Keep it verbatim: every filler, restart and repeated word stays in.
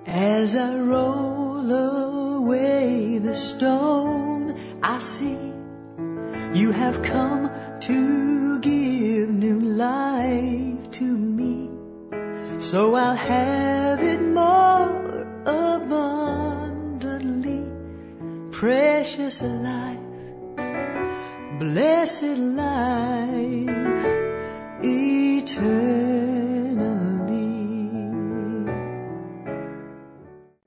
As I roll away the stone, I see you have come to give new life to me. So I'll have it more abundantly. Precious life, blessed life